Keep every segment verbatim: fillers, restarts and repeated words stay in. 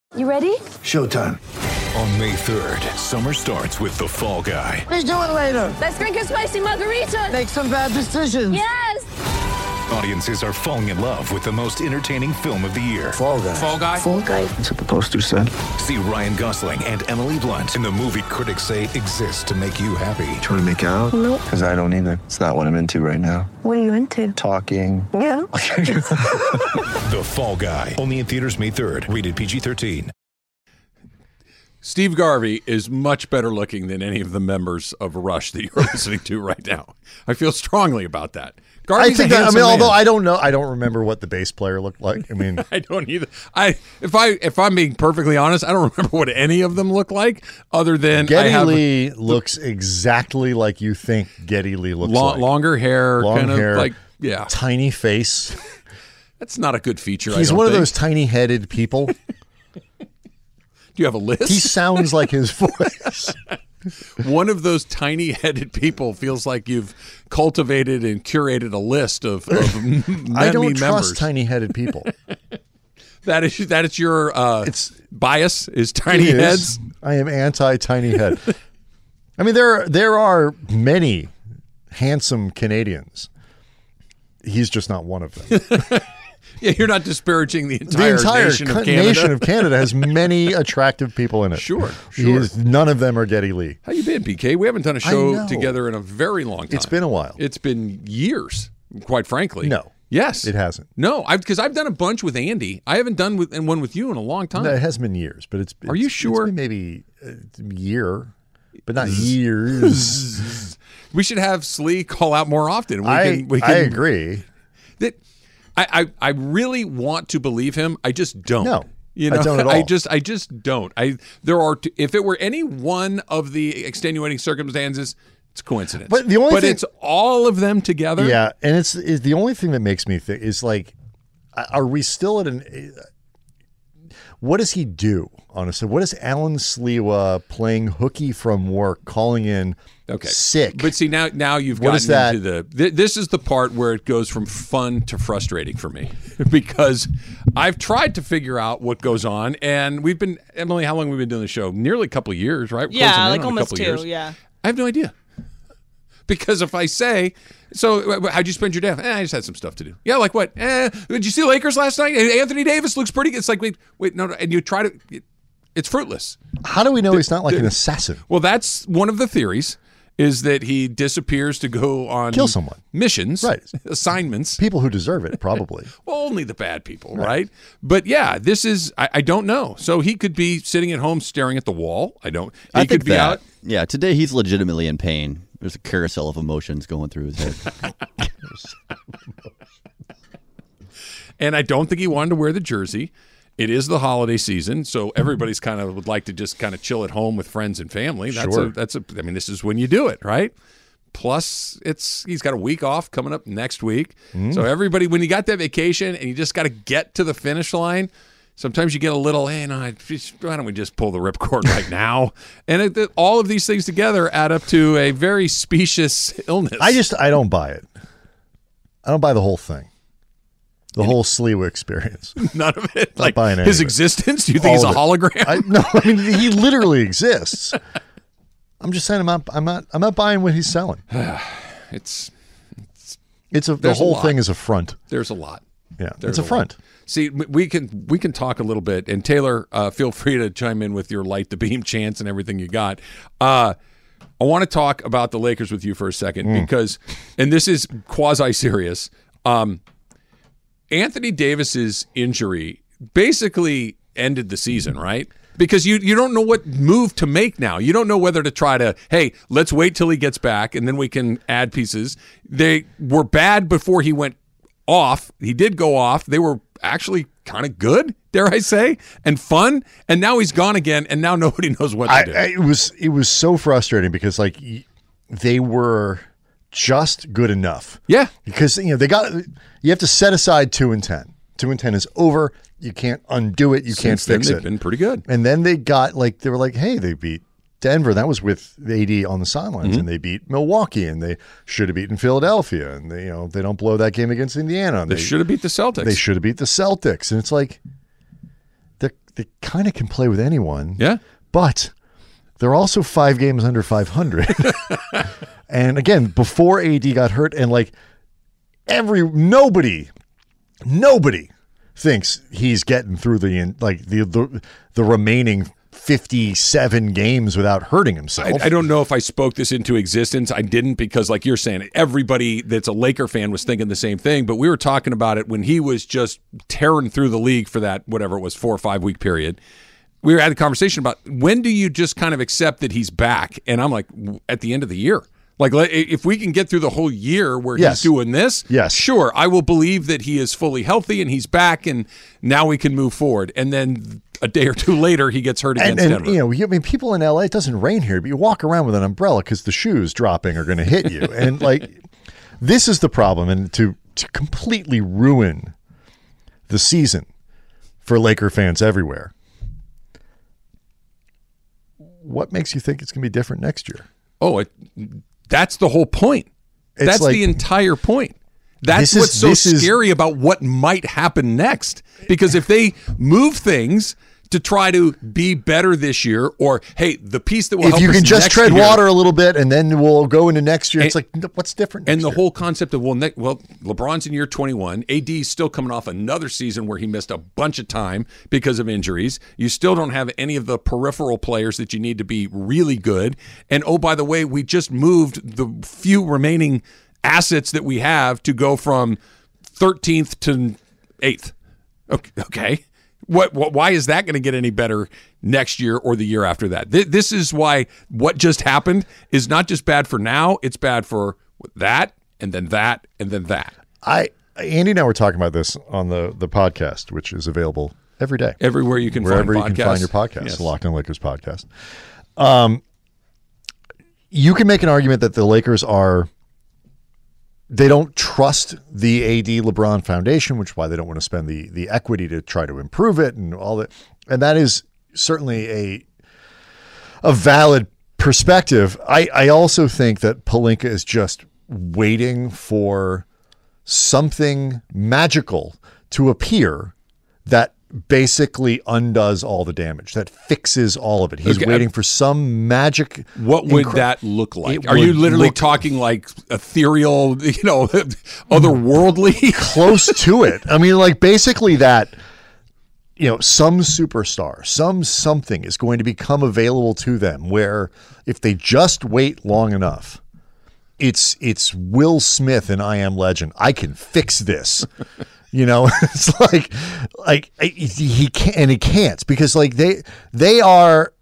You ready? Showtime. On May third, summer starts with The Fall Guy. Let's do it later. Let's drink a spicy margarita. Make some bad decisions. Yes! Audiences are falling in love with the most entertaining film of the year. Fall Guy. Fall Guy? Fall guy. That's what the poster said. See Ryan Gosling and Emily Blunt in the movie critics say exists to make you happy. Trying to make it out? Nope. Because I don't either. It's not what I'm into right now. What are you into? Talking. Yeah. The Fall Guy. Only in theaters May third. Rated P G thirteen. Steve Garvey is much better looking than any of the members of Rush that you're listening to right now. I feel strongly about that. Garvey's I think a that, I mean, handsome although man. I don't know, I don't remember what the bass player looked like. I mean, I don't either. I if I if I'm being perfectly honest, I don't remember what any of them look like, other than I Geddy have Lee looks exactly like you think Geddy Lee looks lo- like. longer hair, Long kind hair, of like yeah. tiny face. That's not a good feature. He's I don't one of think. those tiny-headed people. Do you have a list? He sounds like his voice. One of those tiny-headed people feels like you've cultivated and curated a list of, of many I don't members. trust tiny-headed people. That is that is your uh, It's- bias is tiny It is. heads. I am anti-tiny head. I mean, there there are many handsome Canadians. He's just not one of them. Yeah, you're not disparaging the The entire, entire nation co- of Canada. nation of Canada has many attractive people in it. Sure, He sure. is- none of them are Geddy Lee. How you been, P K? We haven't done a I show know. together in a very long time. It's been a while. It's been years, quite frankly. No. Yes. It hasn't. No, I've because I've done a bunch with Andy. I haven't done with and one with you in a long time. No, it has been years, but it's. Are you it's- sure? It's been maybe a year, but not years. We should have Slee call out more often. We I can, we I can, agree. That I, I I really want to believe him. I just don't. No, you I know, don't at all. I just I just don't. I there are t- if it were any one of the extenuating circumstances, it's coincidence. But the only but thing- it's all of them together. Yeah, and it's is the only thing that makes me think is like, are we still at an? What does he do? Honestly, what is Alan Sliwa playing hooky from work, calling in Okay. sick? But see now now you've What gotten is that? into the th- this is the part where it goes from fun to frustrating for me because I've tried to figure out what goes on and we've been Emily, how long have we been doing the show? Nearly a couple of years, right? Yeah, Closing in like on a almost couple two, of years. yeah. I have no idea. Because if I say, so how'd you spend your day? Eh, I just had some stuff to do. Yeah, like what? Eh, did you see the Lakers last night? Anthony Davis looks pretty good. It's like, wait, wait, no, no. And you try to, it, it's fruitless. How do we know he's not like an assassin? Well, that's one of the theories is that he disappears to go on Kill someone. missions, Right. assignments. People who deserve it, probably. Well, only the bad people, right? But yeah, this is, I, I don't know. So he could be sitting at home staring at the wall. I don't, he I could think be that. out. Yeah, today he's legitimately in pain. There's a carousel of emotions going through his head. And I don't think he wanted to wear the jersey. It is the holiday season, so everybody's kind of would like to just kind of chill at home with friends and family. That's Sure. a that's a I mean, this is when you do it, right? Plus, it's he's got a week off coming up next week. Mm. So everybody, when you got that vacation and you just got to get to the finish line, sometimes you get a little, hey, no, I just- why don't we just pull the ripcord right now? And it, it- all of these things together add up to a very specious illness. I just I don't buy it. I don't buy the whole thing. The whole Sliwa experience. none of it, Not like buying any his of it. existence. Do you think he's a All of it. hologram? I, no, I mean he literally exists. I'm just saying I'm not I'm not I'm not buying what he's selling. it's It's a the There's a whole lot. thing is a front. there's a lot. Yeah, There's it's a lot. front. See, we can we can talk a little bit, and Taylor, uh, feel free to chime in with your light the beam chance and everything you got. Uh, I want to talk about the Lakers with you for a second Mm. because, and this is quasi serious. Um, Anthony Davis's injury basically ended the season, right? Because you you don't know what move to make now. You don't know whether to try to, hey, let's wait till he gets back and then we can add pieces. They were bad before he went off. He did go off. They were actually kind of good, dare I say, and fun. And now he's gone again, and now nobody knows what to I, do. I, it was it was so frustrating because like y- they were just good enough. Yeah. Because you know they got you have to set aside two and ten. Two and ten is over. You can't undo it. You can't Since then, fix they've it. been pretty good. And then they got like they were like, hey, they beat Denver. That was with A D on the sidelines, Mm-hmm. and they beat Milwaukee, and they should have beaten Philadelphia, and they you know they don't blow that game against Indiana. They should have beat the Celtics. They should have beat the Celtics, and it's like they're they kind of can play with anyone. Yeah. But they're also five games under five hundred. And again, before A D got hurt, and like every nobody, nobody thinks he's getting through the like the the, the remaining fifty-seven games without hurting himself. I, I don't know if I spoke this into existence. I didn't, because like you're saying, everybody that's a Laker fan was thinking the same thing, but we were talking about it when he was just tearing through the league for that, whatever it was, four or five week period. We were having a conversation about when do you just kind of accept that he's back? And I'm like, at the end of the year. Like, if we can get through the whole year where yes. he's doing this, yes. sure, I will believe that he is fully healthy and he's back, and now we can move forward. And then a day or two later, he gets hurt against and, and, Denver. You know, I mean, people in L A, it doesn't rain here, but you walk around with an umbrella because the shoes dropping are going to hit you. And like, this is the problem. And to to completely ruin the season for Laker fans everywhere, what makes you think it's going to be different next year? Oh, it, that's the whole point. It's that's like, the entire point. That's is, what's so is, scary about what might happen next. Because if they move things to try to be better this year, or hey, the piece that will if help you us can just next tread year, water a little bit and then we'll go into next year, and, it's like, what's different and next the year? whole concept of well, ne- well, LeBron's in year twenty-one, A D's still coming off another season where he missed a bunch of time because of injuries. You still don't have any of the peripheral players that you need to be really good. And oh, by the way, we just moved the few remaining assets that we have to go from thirteenth to eighth. Okay. What, what? Why is that going to get any better next year or the year after that? Th- this is why what just happened is not just bad for now; it's bad for that, and then that, and then that. I Andy and I were talking about this on the the podcast, which is available every day, everywhere you can wherever find you podcasts. can find your podcast. Yes. The Locked On Lakers podcast. Um, you can make an argument that the Lakers are. They don't trust the A D LeBron Foundation, which is why they don't want to spend the the equity to try to improve it and all that. And that is certainly a a valid perspective. I, I also think that Pelinka is just waiting for something magical to appear that basically undoes all the damage, that fixes all of it. He's Okay. waiting for some magic. What would incre- that look like? It Are you would literally look- talking like ethereal, you know, otherworldly? Close to it. I mean, like basically that, you know, some superstar, some something is going to become available to them where if they just wait long enough, it's it's Will Smith in I Am Legend. I can fix this. You know, it's like, like he can't, and he can't because like they, they are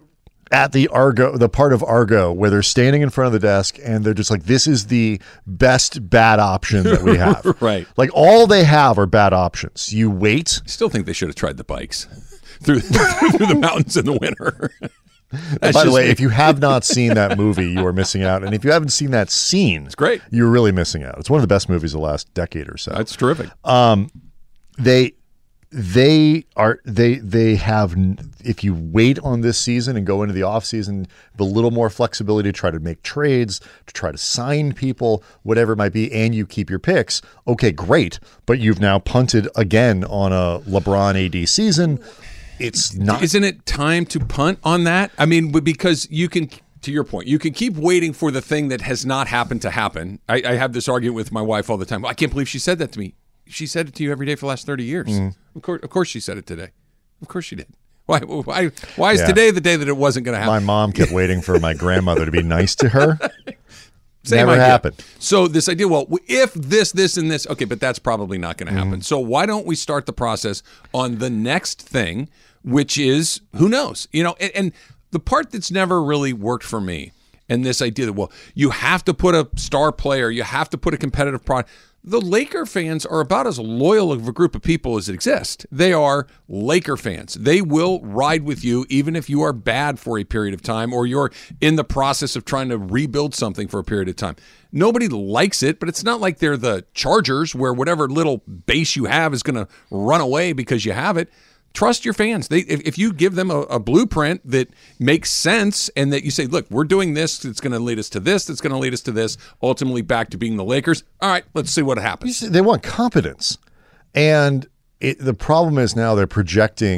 at the Argo, the part of Argo where they're standing in front of the desk and they're just like, this is the best bad option that we have. Right. Like all they have are bad options. You wait. Still think they should have tried the bikes through through the mountains in the winter. And by the way, if you have not seen that movie, you are missing out. And if you haven't seen that scene, it's great. You're really missing out. It's one of the best movies of the last decade or so. That's terrific. Um, they they are they they have. If you wait on this season and go into the off season, with a little more flexibility to try to make trades, to try to sign people, whatever it might be, and you keep your picks. Okay, great. But you've now punted again on a LeBron A D season. It's not. Isn't it time to punt on that? I mean, because you can, to your point, you can keep waiting for the thing that has not happened to happen. I, I have this argument with my wife all the time. I can't believe she said that to me. She said it to you every day for the last thirty years. Mm. Of course, of course she said it today. Of course she did. Why, why, why is Yeah. today the day that it wasn't going to happen? My mom kept waiting for my grandmother to be nice to her. Same Never idea. happened. So this idea, well, if this, this, and this, okay, but that's probably not going to happen. Mm-hmm. So why don't we start the process on the next thing, which is, who knows? You know, and, and the part that's never really worked for me, and this idea that, well, you have to put a star player, you have to put a competitive product. The Laker fans are about as loyal of a group of people as exist. They are Laker fans. They will ride with you even if you are bad for a period of time or you're in the process of trying to rebuild something for a period of time. Nobody likes it, but it's not like they're the Chargers where whatever little base you have is going to run away because you have it. Trust your fans. They, if, if you give them a, a blueprint that makes sense and that you say, look, we're doing this, it's going to lead us to this, it's going to lead us to this, ultimately back to being the Lakers. All right, let's see what happens. They want competence. And it, the problem is now they're projecting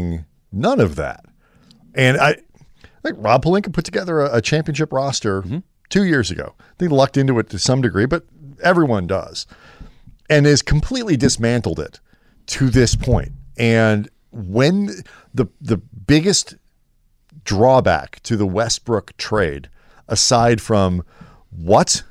None of that. And I, I think Rob Pelinka put together a, a championship roster mm-hmm. two years ago. They lucked into it to some degree, but everyone does. And has completely dismantled it to this point. And when the the biggest drawback to the Westbrook trade, aside from what,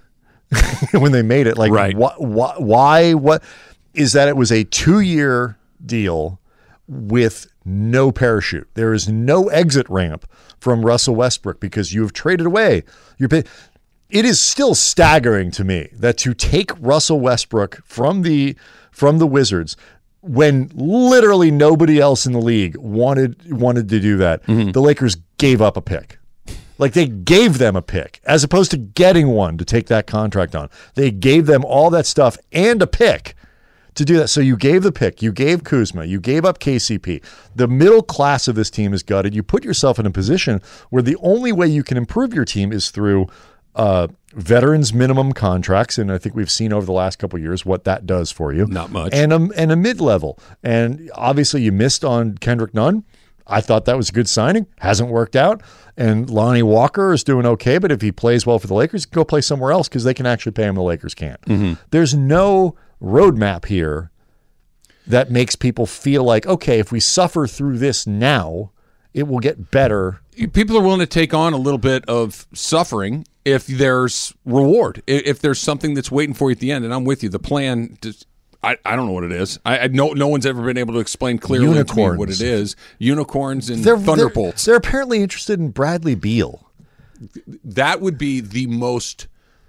when they made it, like right. wh- wh- why, what, is that it was a two-year deal with no parachute. There is no exit ramp from Russell Westbrook because you have traded away your pay. It is still staggering to me that to take Russell Westbrook from the from the Wizards when literally nobody else in the league wanted wanted to do that, mm-hmm. the Lakers gave up a pick. Like they gave them a pick as opposed to getting one to take that contract on. They gave them all that stuff and a pick to do that. So you gave the pick, you gave Kuzma, you gave up K C P. The middle class of this team is gutted. You put yourself in a position where the only way you can improve your team is through uh, veterans minimum contracts, and I think we've seen over the last couple of years what that does for you. Not much. And a, and a mid-level. And obviously you missed on Kendrick Nunn. I thought that was a good signing. Hasn't worked out. And Lonnie Walker is doing okay, but if he plays well for the Lakers, go play somewhere else because they can actually pay him. The Lakers can't. Mm-hmm. There's no roadmap here that makes people feel like, okay, if we suffer through this now, it will get better. People are willing to take on a little bit of suffering if there's reward, if there's something that's waiting for you at the end. And I'm with you. The plan, just, I, I don't know what it is. I, I no no one's ever been able to explain clearly to me what it is. Unicorns and they're, thunderbolts. They're, they're apparently interested in Bradley Beal. That would be the most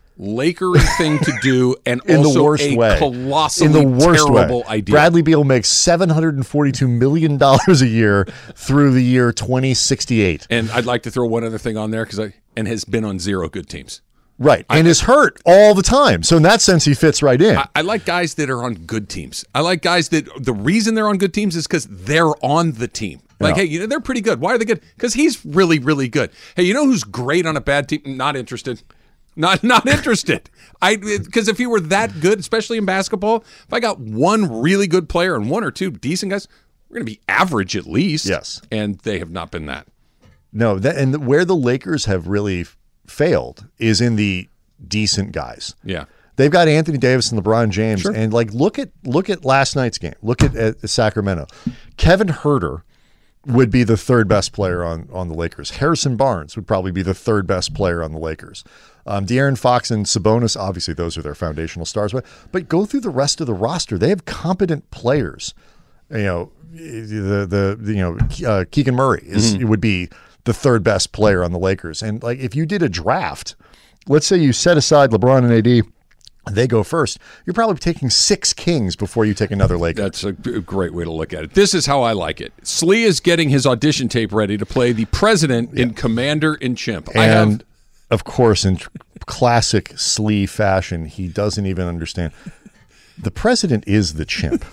Lakery thing to do, and in also the worst a way. colossally in the worst terrible way. idea. Bradley Beal makes seven hundred forty-two million dollars a year through the year twenty sixty-eight. And I'd like to throw one other thing on there because I and has been on zero good teams. Right, I, and is hurt all the time. So in that sense, he fits right in. I, I like guys that are on good teams. I like guys that the reason they're on good teams is because they're on the team. Like, yeah. hey, you know, they're pretty good. Why are they good? Because he's really, really good. Hey, you know who's great on a bad team? Not interested. Not not interested. I because if he were that good, especially in basketball, if I got one really good player and one or two decent guys, we're going to be average at least. Yes, and they have not been that. No, that, and where the Lakers have really failed is in the decent guys. Yeah, they've got Anthony Davis and LeBron James, sure. and like look at look at last night's game. Look at, at Sacramento. Kevin Huerter would be the third best player on on the Lakers. Harrison Barnes would probably be the third best player on the Lakers. Um, De'Aaron Fox and Sabonis, obviously those are their foundational stars. But, but go through the rest of the roster. They have competent players. You know, the the, the you know uh, Keegan Murray is mm-hmm. would be the third best player on the Lakers. And like if you did a draft, let's say you set aside LeBron and A D, they go first. You're probably taking six Kings before you take another Laker. That's a great way to look at it. This is how I like it. Slee is getting his audition tape ready to play the president yeah. in Commander in Chimp. And I have. Of course, in classic Slee fashion, he doesn't even understand. The president is the chimp.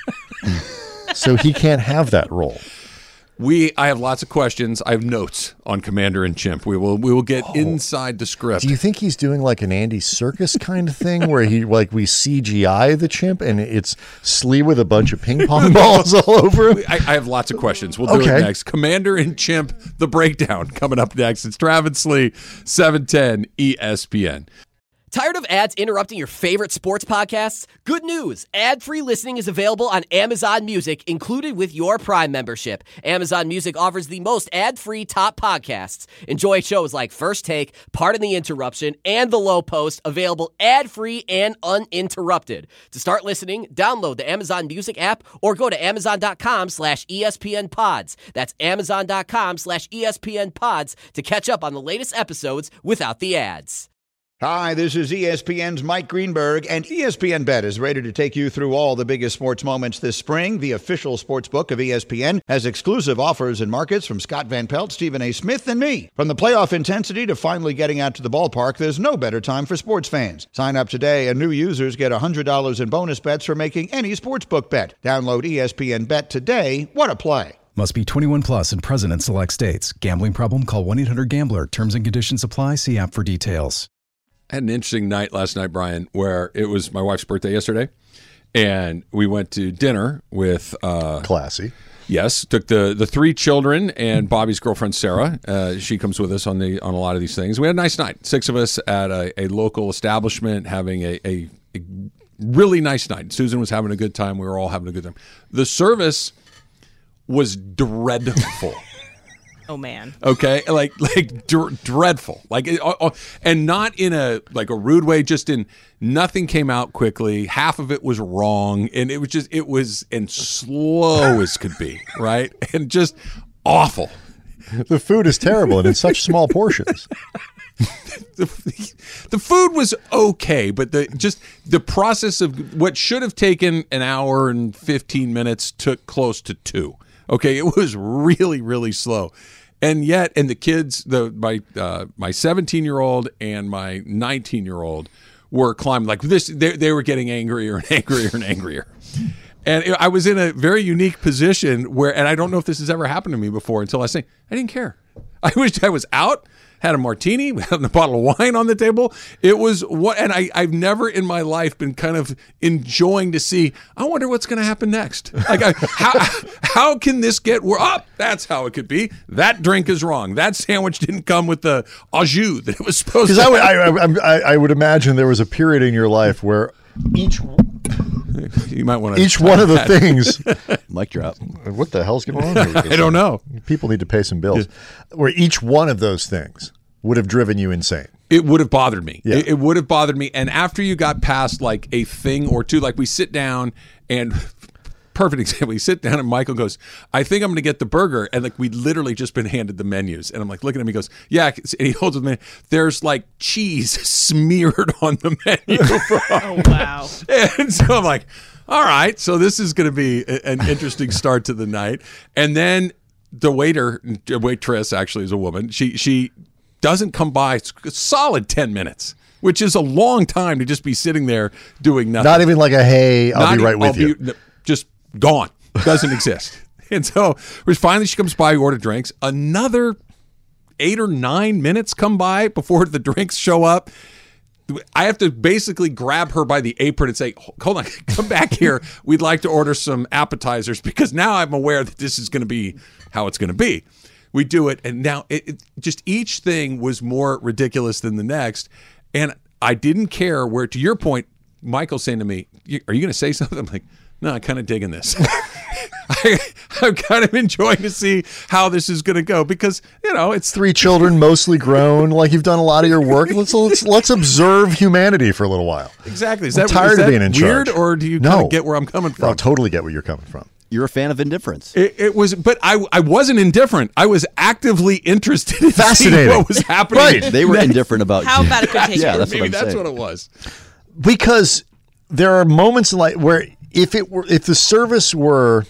So he can't have that role. We, I have lots of questions. I have notes on Commander and Chimp. We will, we will get oh. inside the script. Do you think he's doing like an Andy Serkis kind of thing, where he like we C G I the chimp and it's Slee with a bunch of ping pong balls all over him? I, I have lots of questions. We'll do okay. it next. Commander and Chimp, the breakdown coming up next. It's Travis Slee, seven ten E S P N. Tired of ads interrupting your favorite sports podcasts? Good news! Ad-free listening is available on Amazon Music, included with your Prime membership. Amazon Music offers the most ad-free top podcasts. Enjoy shows like First Take, Pardon the Interruption, and The Low Post, available ad-free and uninterrupted. To start listening, download the Amazon Music app or go to amazon.com slash ESPN pods. That's amazon.com slash ESPN pods to catch up on the latest episodes without the ads. Hi, this is E S P N's Mike Greenberg, and E S P N Bet is ready to take you through all the biggest sports moments this spring. The official sports book of E S P N has exclusive offers and markets from Scott Van Pelt, Stephen A. Smith, and me. From the playoff intensity to finally getting out to the ballpark, there's no better time for sports fans. Sign up today, and new users get one hundred dollars in bonus bets for making any sportsbook bet. Download E S P N Bet today. What a play. Must be twenty-one plus and present in select states. Gambling problem? Call one eight hundred gambler. Terms and conditions apply. See app for details. I had an interesting night last night, Brian, where it was my wife's birthday yesterday, and we went to dinner with uh, classy Yes, took the the three children and Bobby's girlfriend Sarah. Uh, she comes with us on the on a lot of these things. We had a nice night. Six of us at a, a local establishment having a, a, a really nice night. Susan was having a good time. We were all having a good time. The service was dreadful. Oh man. Okay, like like dr- dreadful, like, uh, uh, and not in a like a rude way. Just in nothing came out quickly. Half of it was wrong, and it was just it was and slow as could be, right, and just awful. The food is terrible and in such small portions. the, the food was okay, but the just the process of what should have taken an hour and fifteen minutes took close to two. Okay, it was really, really slow, and yet, and the kids, the my uh, my seventeen-year-old and my nineteen-year-old were climbing like this. They they were getting angrier and angrier and angrier, and I was in a very unique position where, and I don't know if this has ever happened to me before until I say I didn't care. I wished I was out. Had a martini, we had a bottle of wine on the table. It was what, and I, I've never in my life been kind of enjoying to see. I wonder what's going to happen next. Like, I, how how can this get up? Oh, that's how it could be. That drink is wrong. That sandwich didn't come with the au jus that it was supposed to. Because I would, I, I, I would imagine there was a period in your life where each you might want to each one of the things. Mic drop. What the hell's going on here? I don't know. People need to pay some bills. Where each one of those things would have driven you insane. It would have bothered me. Yeah. It, it would have bothered me. And after you got past like a thing or two, like we sit down and perfect example, we sit down and Michael goes, I think I'm going to get the burger. And like we'd literally just been handed the menus. And I'm like looking at him, he goes, yeah. And he holds the menu. There's like cheese smeared on the menu. Oh, wow. And so I'm like, all right, so this is going to be a, an interesting start to the night. And then the waiter, waitress actually is a woman. She she doesn't come by a solid ten minutes, which is a long time to just be sitting there doing nothing. Not even like a, hey, I'll Not be right even, with I'll you. Be, just gone. Doesn't exist. And so finally she comes by, we order drinks. Another eight or nine minutes come by before the drinks show up. I have to basically grab her by the apron and say, hold on, come back here. We'd like to order some appetizers because now I'm aware that this is going to be how it's going to be. We do it, and now it, it just each thing was more ridiculous than the next. And I didn't care where, to your point, Michael's saying to me, are you going to say something? I'm like, no, I'm kind of digging this. I, I'm kind of enjoying to see how this is going to go because, you know, it's three children, mostly grown. Like you've done a lot of your work. Let's let's let's observe humanity for a little while. Exactly. Is I'm that, tired is of that being in weird, charge. or do you no. kind of get where I'm coming from? No, totally get where you're coming from. You're a fan of indifference. It, it was, but I I wasn't indifferent. I was actively interested in seeing Fascinating. what was happening. Right. They were indifferent about How you. bad it could take Yeah, you. that's Maybe what I'm that's saying. what it was. Because there are moments in life where if it were if the service were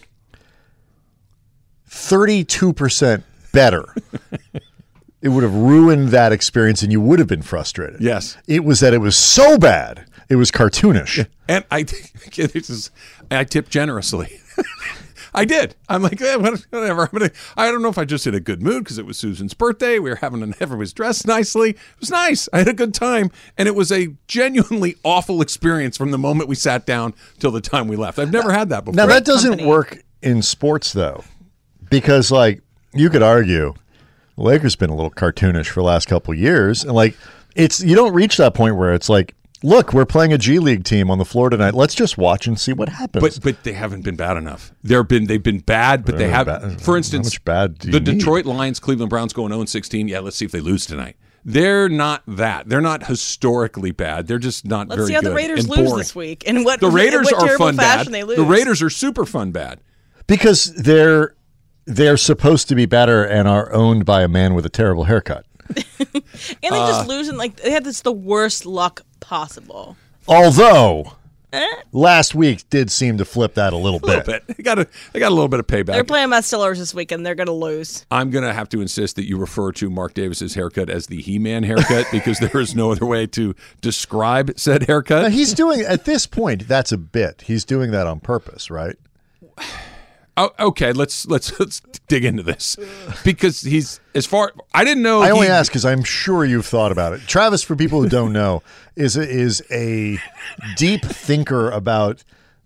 thirty-two percent better, it would have ruined that experience and you would have been frustrated. Yes. It was that it was so bad, it was cartoonish. And I, this is, I tipped generously. I did. I'm like, eh, whatever. I'm gonna, I don't know if I just in a good mood because it was Susan's birthday. We were having an, everyone was dressed nicely. It was nice. I had a good time. And it was a genuinely awful experience from the moment we sat down till the time we left. I've never had that before. Now, that doesn't Company. work in sports, though, because, like, you could argue the Lakers been a little cartoonish for the last couple of years. And, like, it's you don't reach that point where it's like, look, we're playing a G League team on the floor tonight. Let's just watch and see what happens. But but they haven't been bad enough. They've been they've been bad, but they They're have. bad. For How instance, much bad do you the need? Detroit Lions, Cleveland Browns going oh and sixteen. Yeah, let's see if they lose tonight. They're not that. They're not historically bad. They're just not Let's very see how good the Raiders and lose boring. this week. And what The Raiders in what are terrible fun fashion bad. they lose. The Raiders are super fun bad. because they're they're supposed to be better and are owned by a man with a terrible haircut. And they Uh, just lose and like they have this the worst luck possible. Although last week did seem to flip that a little A little bit. bit. They got a they got a little bit of payback. They're playing my Steelers this weekend. They're going to lose. I'm going to have to insist that you refer to Mark Davis's haircut as the He-Man haircut because there is no other way to describe said Now, haircut. he's doing at this point. That's a bit. He's doing that on purpose, right? Oh, okay, let's let's let's dig into this because he's as far. I didn't know. I only he- ask because I'm sure you've thought about it. Travis, for people who don't know, is a, is a deep thinker about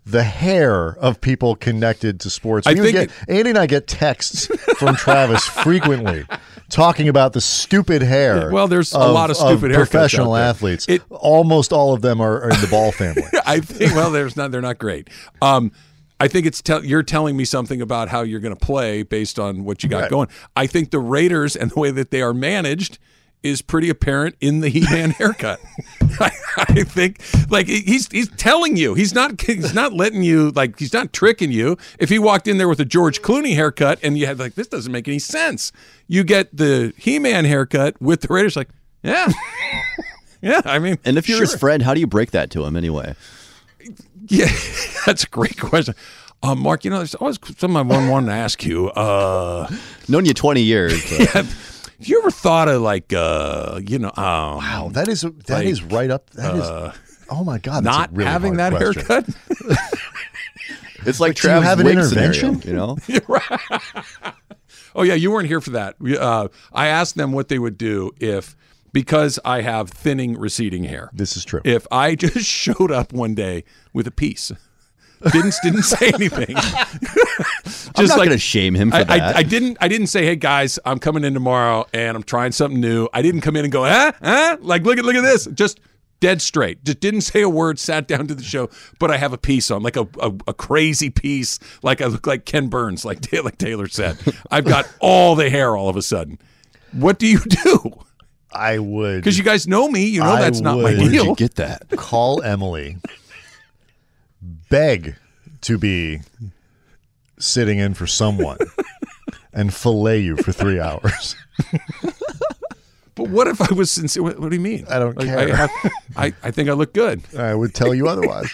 the hair of people connected to sports. I We would think get, Andy and I get texts from Travis frequently talking about the stupid hair. Well, there's a of, lot of stupid haircuts professional out there. athletes. It- Almost all of them are, are in the Ball family. I think. Well, there's not. They're not great. Um, I think it's tell you're telling me something about how you're going to play based on what you got Right. going. I think the Raiders and the way that they are managed is pretty apparent in the He-Man haircut. I, I think, like he's he's telling you, he's not he's not letting you, like he's not tricking you. If he walked in there with a George Clooney haircut and you had like, this doesn't make any sense. You get the He-Man haircut with the Raiders, like, yeah, yeah. I mean, And if you're sure. his friend, how do you break that to him anyway? Yeah, that's a great question. Uh, Mark, you know, there's always something I wanted to ask you. Uh, Known you twenty years. but- have you ever thought of like, uh, you know, um, Wow, that is that like, is right up. That is. uh, Oh my God, that's not a really having that hard question. haircut? It's like do you Trav's have an wig intervention? scenario, you know? Oh yeah, you weren't here for that. We, Uh, I asked them what they would do if, because I have thinning, receding hair. This is true. If I just showed up one day with a piece, didn't didn't say anything. Just I'm not like- going to shame him for I, that. I, I didn't. I didn't say, "Hey guys, I'm coming in tomorrow and I'm trying something new." I didn't come in and go, "Huh, huh?" Like, look at look at this. Just dead straight. Just didn't say a word. Sat down to the show, but I have a piece on, like a, a, a crazy piece. Like I look like Ken Burns, like like Taylor said. I've got all the hair all of a sudden. What do you do? I would, Because you guys know me. You know I that's not my would. Where'd deal. you get that? call Emily, beg to be sitting in for someone, and fillet you for three hours. But what if I was sincere? What, what do you mean? I don't Like, care. I, have, I, I think I look good. I would tell you otherwise.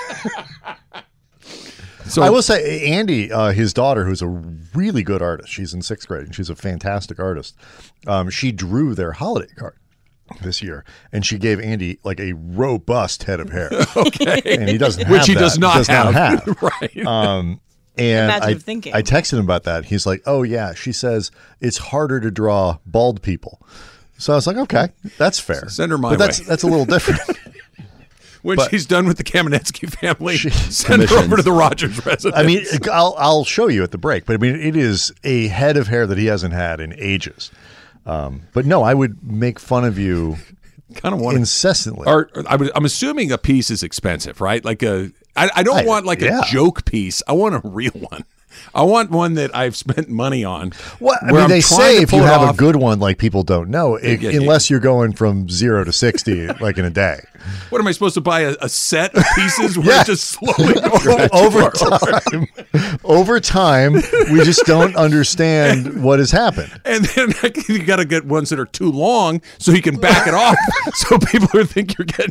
So I will say, Andy, uh, his daughter, who's a really good artist, she's in sixth grade, and she's a fantastic artist. Um, she drew their holiday card this year, and she gave Andy like a robust head of hair. Okay. And he doesn't have Which he that. does not does have. Not have. Right. Um, and I, Imaginative thinking. I texted him about that. He's like, "Oh yeah," she says it's harder to draw bald people. So I was like, "Okay, that's fair." Send her my but that's way. that's a little different. When But- she's done with the Kamenetsky family, She- send her over to the Rogers residence. I mean, I'll I'll show you at the break, but I mean, it is a head of hair that he hasn't had in ages. Um, but no, I would make fun of you kind of want incessantly. Or I would, I'm assuming a piece is expensive, right? Like a, I, I don't I- want like yeah. a joke piece. I want a real one. I want one that I've spent money on. What I where mean, I'm they trying say to if you pull it have off- a good one, like people don't know, it, Yeah, yeah. unless you're going from zero to sixty, like in a day. What am I supposed to buy a, a set of pieces where Yeah. it's just slowly going over time, over time, we just don't understand what has happened. And then you got to get ones that are too long so you can back it off, so people would think you're getting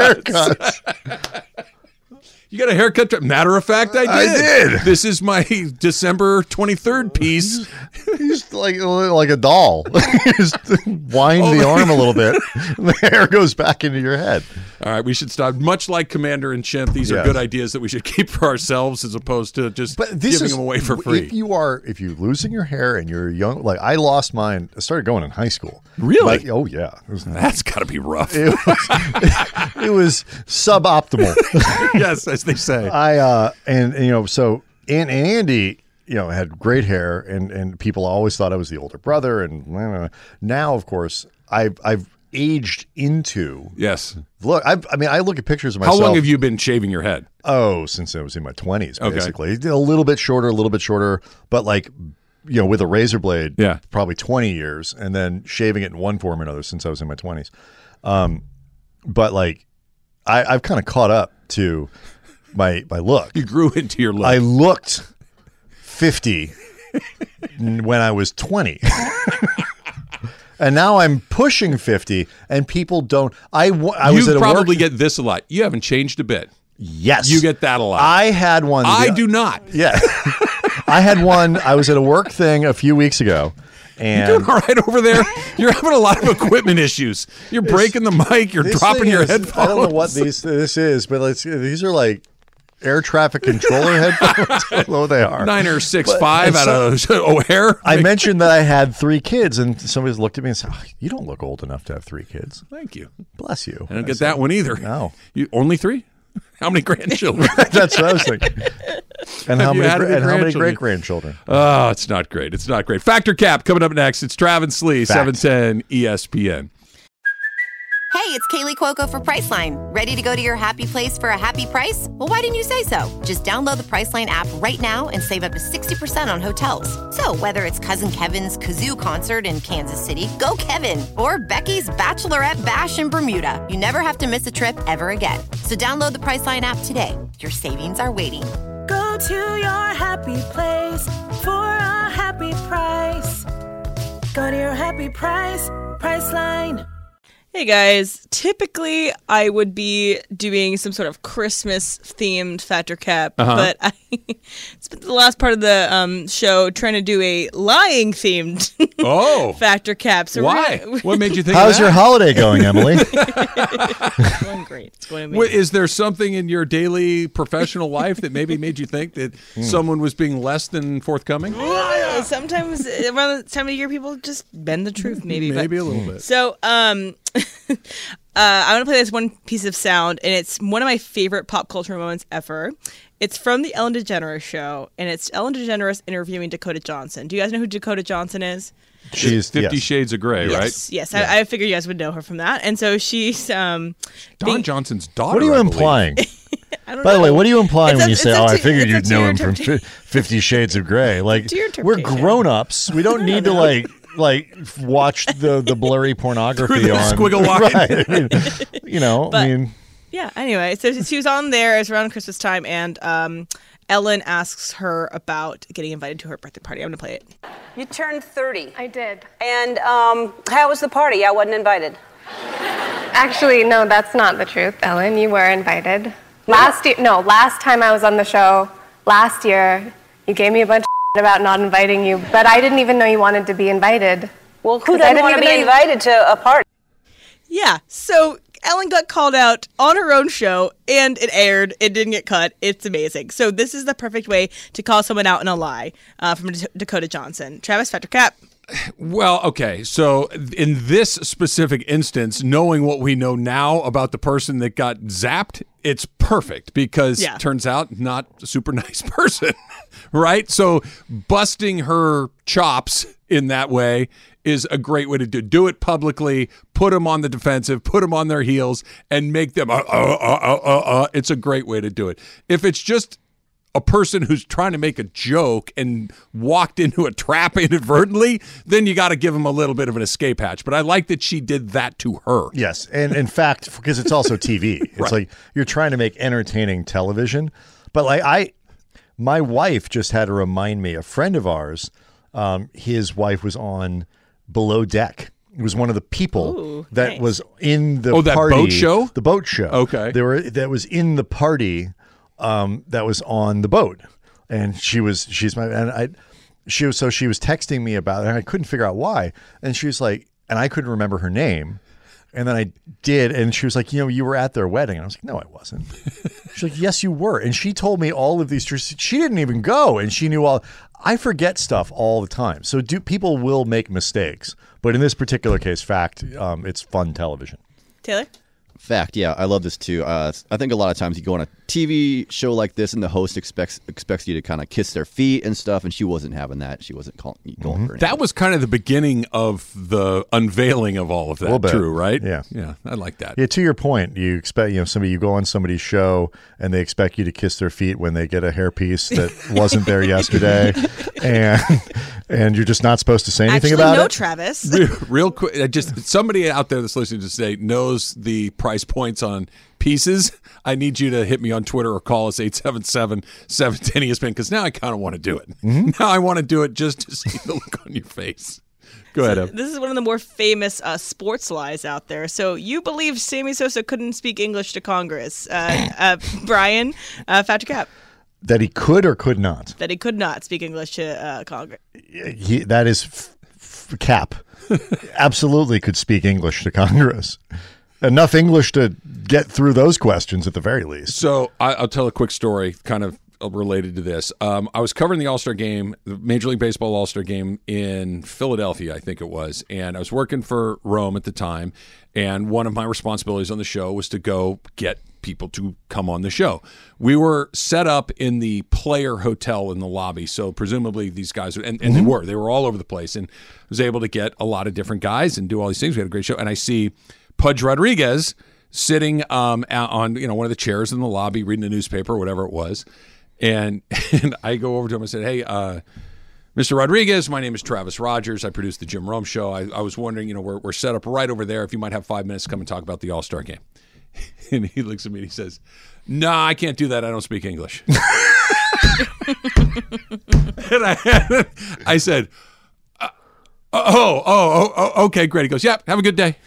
haircuts. You got a haircut? Matter of fact, I did. I did. This is my December twenty-third piece. He's like like a doll. You just wind Oh, the my- arm a little bit, and the hair goes back into your head. All right, we should stop. Much like Commander and Chimp, these are Yes. good ideas that we should keep for ourselves as opposed to just But this giving is them away for free. If you are, if you're losing your hair and you're young, like I lost mine. I started going in high school. Really? Like, oh yeah. It was, That's got to be rough. it was, it was suboptimal. Yes, as they say. I uh and, and you know so and, and Andy you know had great hair and and people always thought I was the older brother and blah, blah, blah. Now of course I've I've aged into Yes. look I've, I mean I look at pictures of How myself. long have you been shaving your head? Oh, since I was in my twenties, Okay. basically. A little bit shorter, a little bit shorter, but like, you know, with a razor blade, Yeah. probably twenty years, and then shaving it in one form or another since I was in my twenties. Um, but like, I, I've kind of caught up to my my look. You grew into your look. I looked fifty when I was twenty. And now I'm pushing fifty, and people don't. I, wa- I was you at a probably work, get this a lot. You haven't changed a bit. yes, You get that a lot. I had one. I the- do not. Yeah. I had one. I was at a work thing a few weeks ago. And Doing all right over there? You're having a lot of equipment issues. You're breaking the mic. You're this dropping thing your is- headphones. I don't know what these this is, but it's, these are like air traffic controller headphones. I don't know what they are. Niner six But- five and out so- of O'Hare. I mentioned that I had three kids, and somebody's looked at me and said, oh, "You don't look old enough to have three kids." Thank you. Bless you. I don't I get said, that one either. No. You only three? How many grandchildren? That's what I was thinking. And how Have you many had any and how many grandchildren? great grandchildren? Oh, it's not great. It's not great. Factor Cap coming up next. It's Travis Lee, Fact. seven ten E S P N. Hey, it's Kaylee Cuoco for Priceline. Ready to go to your happy place for a happy price? Well, why didn't you say so? Just download the Priceline app right now and save up to sixty percent on hotels. So whether it's Cousin Kevin's Kazoo Concert in Kansas City, go Kevin, or Becky's Bachelorette Bash in Bermuda, you never have to miss a trip ever again. So download the Priceline app today. Your savings are waiting. Go to your happy place for a happy price. Go to your happy price, Priceline. Hey guys, typically I would be doing some sort of Christmas-themed Factor Cap, Uh-huh. but I spent the last part of the um, show trying to do a lying-themed Oh. Factor Cap. So Why? we're- What made you think How's of your that? holiday going, Emily? It's going great. It's going Wait, amazing. is there something in your daily professional life that maybe made you think that someone was being less than forthcoming? Uh, Sometimes around the time of year, people just bend the truth, maybe. Maybe but- a little bit. So, um, uh, I want to play this one piece of sound, and it's one of my favorite pop culture moments ever. It's from the Ellen DeGeneres show, and it's Ellen DeGeneres interviewing Dakota Johnson. Do you guys know who Dakota Johnson is? She's Fifty yes. Shades of Grey, right? Yes, yes. I, I figured you guys would know her from that. And so she's um, Don being- Johnson's daughter. What are you I believe. implying? I don't By the know. way, what are you implying It's when up- you say, it's "Oh, up I to- figured it's up you'd to know your him from interpretation. fi- Fifty Shades of Grey"? Like to your we're interpretation. grown-ups. We don't need to like like watch the the blurry pornography Through the on squiggle line. Right. I mean, you know, But- I mean, Yeah, anyway, so she was on there. It's around Christmas time, and um, Ellen asks her about getting invited to her birthday party. I'm going to play it. You turned thirty. I did. And um, how was the party? I wasn't invited. Actually, no, that's not the truth, Ellen. You were invited. Last year, no, last time I was on the show, last year, you gave me a bunch of about not inviting you, but I didn't even know you wanted to be invited. Well, who 'Cause I doesn't didn't want to even be know you- invited to a party? Yeah, so Ellen got called out on her own show, and it aired. It didn't get cut. It's amazing. So this is the perfect way to call someone out in a lie uh, from D- Dakota Johnson. Travis, Factor Cap. Well, okay. So in this specific instance, knowing what we know now about the person that got zapped, it's perfect because Yeah. turns out not a super nice person, right? So busting her chops in that way is a great way to do do it publicly, put them on the defensive, put them on their heels, and make them, uh, uh, uh, uh, uh, uh. It's a great way to do it. If it's just a person who's trying to make a joke and walked into a trap inadvertently, then you got to give them a little bit of an escape hatch. But I like that she did that to her. yes, and in fact, because it's also T V, it's Right. like you're trying to make entertaining television. But like I, my wife just had to remind me. A friend of ours, um, his wife was on Below Deck. It was one of the people Ooh, that nice. was in the Oh, that party, boat show? the boat show. Okay. they were that was in the party. Um, that was on the boat, and she was she's my and I she was so she was texting me about it, and I couldn't figure out why, and she was like, and I couldn't remember her name, and then I did, and she was like, you know, you were at their wedding, and I was like, no, I wasn't. She's like, yes, you were, and she told me all of these truths. She didn't even go, and she knew all. I forget stuff all the time, so do people will make mistakes, but in this particular case, fact, um, it's fun television. Taylor? Fact, yeah, I love this too. Uh, I think a lot of times you go on a T V show like this, and the host expects expects you to kind of kiss their feet and stuff, and she wasn't having that. She wasn't calling, going for it. That was kind of the beginning of the unveiling of all of A little that, bit. true, right? Yeah. Yeah, I like that. Yeah, to your point, you expect, you know, somebody, you go on somebody's show and they expect you to kiss their feet when they get a hairpiece that wasn't there yesterday, and and you're just not supposed to say anything Actually, about no, it. Travis. Real, real quick, I just somebody out there that's listening to today knows the price points on pieces. I need you to hit me on Twitter or call us eight seven seven, seven one zero, E S P N because now I kind of want to do it. Mm-hmm. Now I want to do it just to see the look on your face. Go ahead, Ev. This is one of the more famous uh, sports lies out there. So you believe Sammy Sosa couldn't speak English to Congress. Uh, uh, Brian, uh, Factor Cap, That he could or could not. that he could not speak English to uh, Congress. He, that is f- f- Cap. Absolutely could speak English to Congress. Enough English to get through those questions at the very least. So I, I'll tell a quick story, kind of related to this. Um, I was covering the All-Star game, the Major League Baseball All-Star game in Philadelphia, I think it was, and I was working for Rome at the time, and one of my responsibilities on the show was to go get people to come on the show. We were set up in the player hotel in the lobby, so presumably these guys, and, and mm-hmm. they were, they were all over the place, and I was able to get a lot of different guys and do all these things. We had a great show, and I see Pudge Rodriguez sitting um, on you know one of the chairs in the lobby, reading the newspaper or whatever it was, and and I go over to him and said, "Hey, uh, Mister Rodriguez, my name is Travis Rogers. I produce the Jim Rome Show. I, I was wondering, you know, we're we're set up right over there. If you might have five minutes to come and talk about the All-Star game." And he looks at me and he says, "No, I can't do that. I don't speak English." And I, I said, uh, "Oh, oh, oh, okay, great." He goes, "Yeah, have a good day."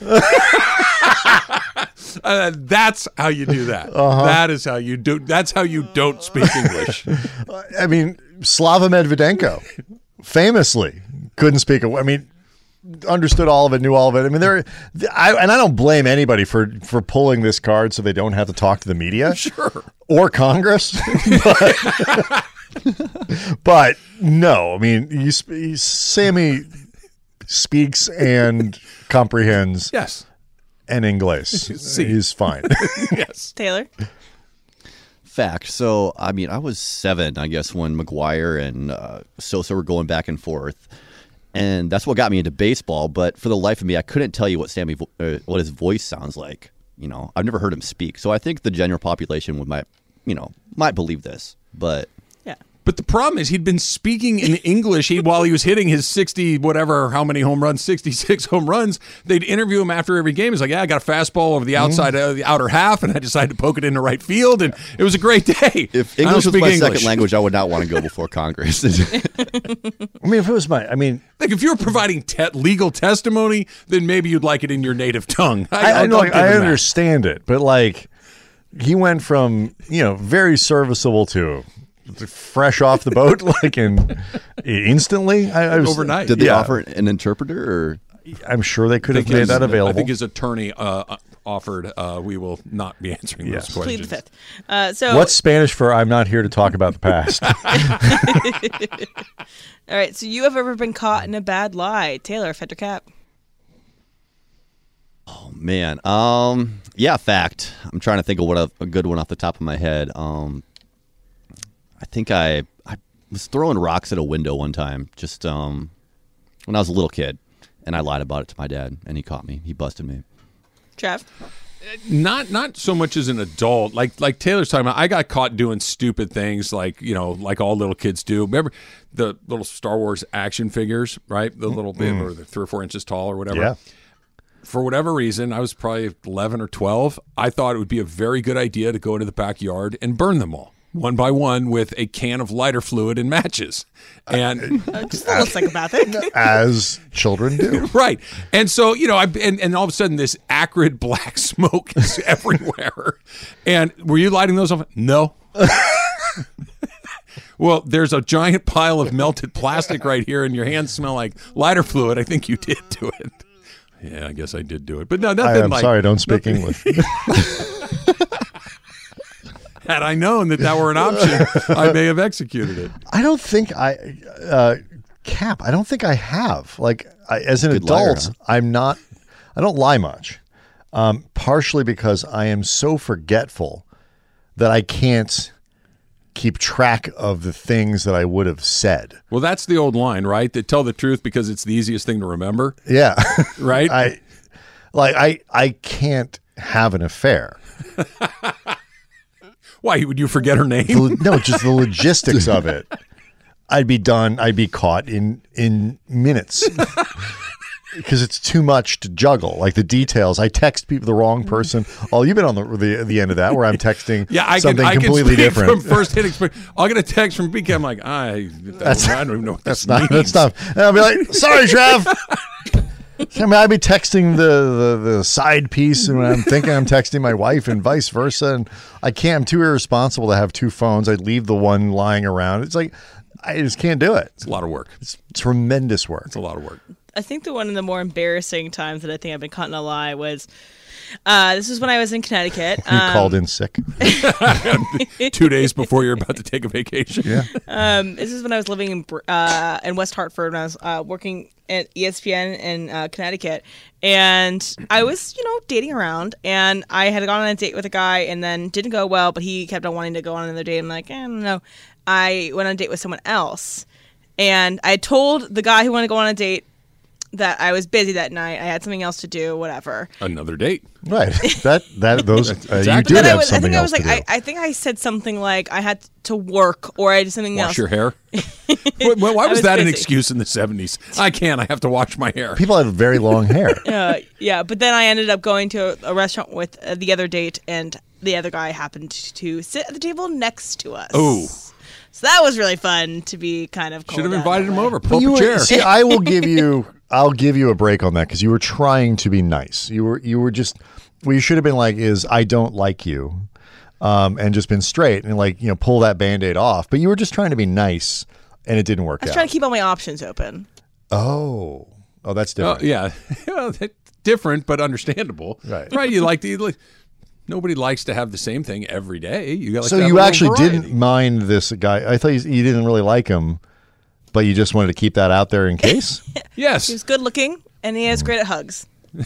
Uh, that's how you do that. Uh-huh. That is how you do. That's how you don't speak English. I mean, Slava Medvedenko famously couldn't speak. I mean, understood all of it, knew all of it. I mean, there. I, and I don't blame anybody for for pulling this card so they don't have to talk to the media, sure, or Congress. but, but no, I mean, you, you, Sammy speaks and comprehends. Yes. And English. He's fine. Yes. Taylor? Fact. So, I mean, I was seven, I guess, when McGuire and uh, Sosa were going back and forth. And that's what got me into baseball. But for the life of me, I couldn't tell you what Sammy, uh, what his voice sounds like. You know, I've never heard him speak. So I think the general population would might, you know, might believe this. But But the problem is he'd been speaking in English he, while he was hitting his sixty, whatever, how many home runs, sixty-six home runs. They'd interview him after every game. He's like, yeah, I got a fastball over the outside of the outer half, and I decided to poke it into right field, and it was a great day. If English was my English. second language, I would not want to go before Congress. I mean, if it was my, I mean. Like, if you were providing te- legal testimony, then maybe you'd like it in your native tongue. I, I, I, know, like, I that. understand it, but, like, he went from, you know, very serviceable to fresh off the boat, like in instantly. I, I was, overnight. Did they yeah. offer an interpreter? Or I'm sure they could have made his, that available. I think his attorney uh, offered. Uh, we will not be answering yes. those questions. Plead the fifth. Uh, so what's Spanish for "I'm not here to talk about the past"? All right. So you have ever been caught in a bad lie, Taylor? Fed or cap? Oh man, um, yeah. Fact. I'm trying to think of what a, a good one off the top of my head. Um. I think I I was throwing rocks at a window one time, just um, when I was a little kid, and I lied about it to my dad, and he caught me. He busted me. Trav? Not not so much as an adult. Like like Taylor's talking about, I got caught doing stupid things like, you know, like all little kids do. Remember the little Star Wars action figures, right? The little bit, Mm. or the three or four inches tall or whatever. Yeah. For whatever reason, I was probably eleven or twelve. I thought it would be a very good idea to go into the backyard and burn them all, one by one, with a can of lighter fluid and matches. And uh, just a little psychopathic. As children do. Right. And so, you know, I and, and all of a sudden this acrid black smoke is everywhere. And were you lighting those off? No. Well, there's a giant pile of melted plastic right here, and your hands smell like lighter fluid. I think you did do it. Yeah, I guess I did do it. But no, nothing I am like... sorry, I don't speak nothing, English. Had I known that that were an option, I may have executed it. I don't think I, uh, Cap, I don't think I have. Like, I, as an Good adult, liar, huh? I'm not, I don't lie much. Um, partially because I am so forgetful that I can't keep track of the things that I would have said. Well, that's the old line, right? That tell the truth because it's the easiest thing to remember. Yeah. Right? I, like, I, I can't have an affair. Why, would you forget her name? The, no, just the logistics of it. I'd be done. I'd be caught in in minutes because it's too much to juggle. Like the details. I text people the wrong person. Oh, you've been on the the, the end of that where I'm texting yeah, I something can, I completely can speak different. From first hit experience. I'll get a text from B K. I'm like, I, That's- I don't even know what That's this not. means. That's not. And I'll be like, sorry, Trev. I mean, I'd be texting the, the, the side piece, and I'm thinking I'm texting my wife, and vice versa. And I can't. I'm too irresponsible to have two phones. I'd leave the one lying around. It's like I just can't do it. It's a lot of work. It's tremendous work. It's a lot of work. I think the one of the more embarrassing times that I think I've been caught in a lie was uh, this was when I was in Connecticut. You um, called in sick. Two days before you're about to take a vacation. Yeah. Um, this is when I was living in uh, in West Hartford when I was uh, working at E S P N in uh, Connecticut, and I was, you know, dating around, and I had gone on a date with a guy, and then didn't go well, but he kept on wanting to go on another date. I'm like, eh, I don't know. I went on a date with someone else, and I told the guy who wanted to go on a date that I was busy that night. I had something else to do, whatever. Another date. Right. That that those uh, Exactly. you did Then I have was, I something think I else was like, to do. I, I think I said something like I had to work, or I did something Wash else. your hair. Why, why I was was that an busy. excuse in the seventies? I can't. I have to wash my hair. People have very long hair. uh, yeah, but then I ended up going to a, a restaurant with uh, the other date, and the other guy happened to sit at the table next to us. Oh. So that was really fun to be kind of Should have called out invited that him way. over. But Pull you up a were, chair. see, I will give you, I'll give you a break on that because you were trying to be nice. You were, you were just, what you should have been like is, I don't like you, um, and just been straight and like, you know, pull that Band-Aid off. But you were just trying to be nice, and it didn't work I was out. trying to keep all my options open. Oh, oh, that's Oh, different. yeah. Well, that- different, but understandable. Right. Right. You like to, you like, nobody likes to have the same thing every day. You got So to have you a little actually variety. didn't mind this guy. I thought you, you didn't really like him, but you just wanted to keep that out there in case. Yes. He was good looking, and he is great at hugs.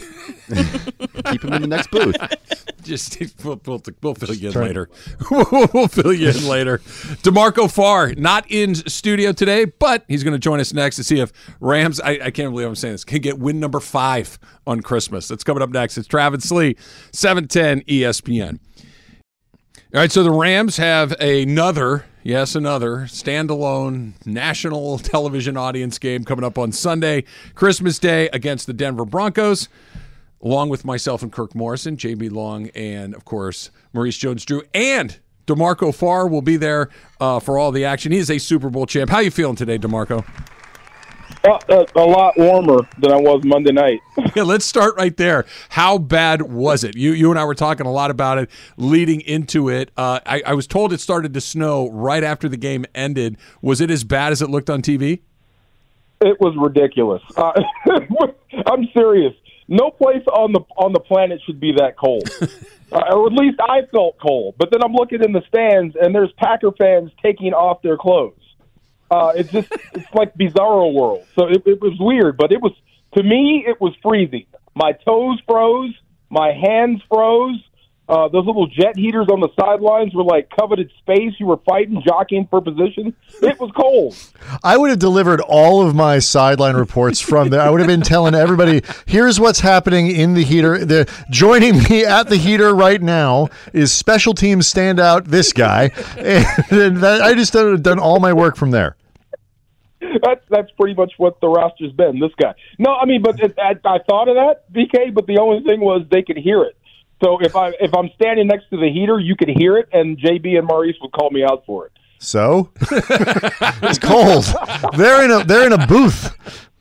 Keep him in the next booth. Just we'll, we'll, we'll fill you in Turn- later. We'll fill you in later. DeMarco Farr not in studio today, but he's going to join us next to see if Rams. I, I can't believe I'm saying this. Can get win number five on Christmas. That's coming up next. It's Travis Lee, seven ten E S P N. All right, so the Rams have another, yes, another standalone national television audience game coming up on Sunday, Christmas Day, against the Denver Broncos, along with myself and Kirk Morrison, J B Long, and, of course, Maurice Jones-Drew, and DeMarco Farr will be there uh, for all the action. He is a Super Bowl champ. How you feeling today, DeMarco? Uh, uh, a lot warmer than I was Monday night. Yeah, let's start right there. How bad was it? You you and I were talking a lot about it leading into it. Uh, I, I was told it started to snow right after the game ended. Was it as bad as it looked on T V? It was ridiculous. Uh, I'm serious. No place on the on the planet should be that cold, uh, or at least I felt cold. But then I'm looking in the stands, and there's Packer fans taking off their clothes. Uh, it's just it's like Bizarro World. So it, it was weird, but it was to me it was freezing. My toes froze, my hands froze. Uh, those little jet heaters on the sidelines were like coveted space. You were fighting, jockeying for position. It was cold. I would have delivered all of my sideline reports from there. I would have been telling everybody, here's what's happening in the heater. The, joining me at the heater right now is special teams standout, this guy. And, and that, I just done, done all my work from there. That's that's pretty much what the roster's been. This guy. No, I mean, but it, I, I thought of that, B K. But the only thing was they could hear it. So if I if I'm standing next to the heater, you could hear it, and J B and Maurice would call me out for it. So it's cold. They're in a they're in a booth.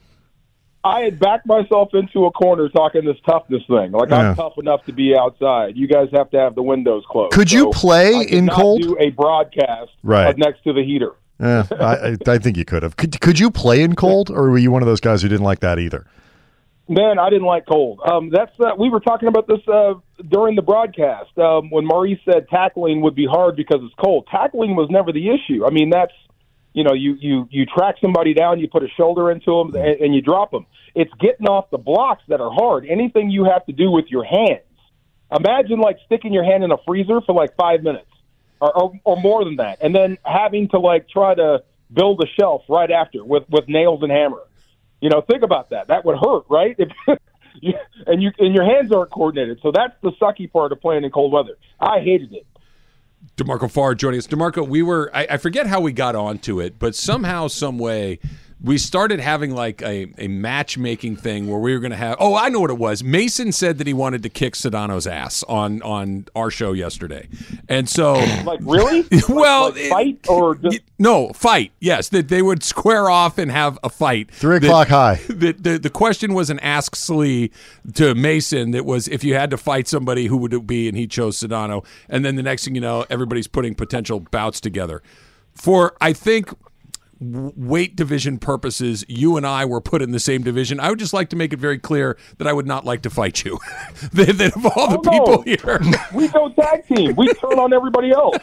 I had backed myself into a corner talking this toughness thing. Like Yeah. I'm tough enough to be outside. You guys have to have the windows closed. Could you So play I could in not cold? Do a broadcast Right. uh, next to the heater. Yeah, I, I, I think you could have. Could, could you play in cold, or were you one of those guys who didn't like that either? Man, I didn't like cold. Um, that's uh, we were talking about this uh, during the broadcast um, when Maurice said tackling would be hard because it's cold. Tackling was never the issue. I mean, that's you know, you you you track somebody down, you put a shoulder into them, and, and you drop them. It's getting off the blocks that are hard. Anything you have to do with your hands. Imagine like sticking your hand in a freezer for like five minutes, or or, or more than that, and then having to like try to build a shelf right after with with nails and hammer. You know, think about that. That would hurt, right? If, you, and you and your hands aren't coordinated. So that's the sucky part of playing in cold weather. I hated it. DeMarco Farr joining us. DeMarco, we were, I, I forget how we got onto it, but somehow, some way, we started having like a, a matchmaking thing where we were going to have, oh, I know what it was. Mason said that he wanted to kick Sedano's ass on, on our show yesterday. And so. Like, really? Well, like, like fight or just. No, fight. Yes, that they would square off and have a fight. Three o'clock high. The, the the question was an ask Slee to Mason that was if you had to fight somebody, who would it be? And he chose Sedano. And then the next thing you know, everybody's putting potential bouts together. For I think w- weight division purposes, you and I were put in the same division, I would just like to make it very clear that I would not like to fight you. that, that of all the Oh, people no. here, We go tag team. We turn on everybody else.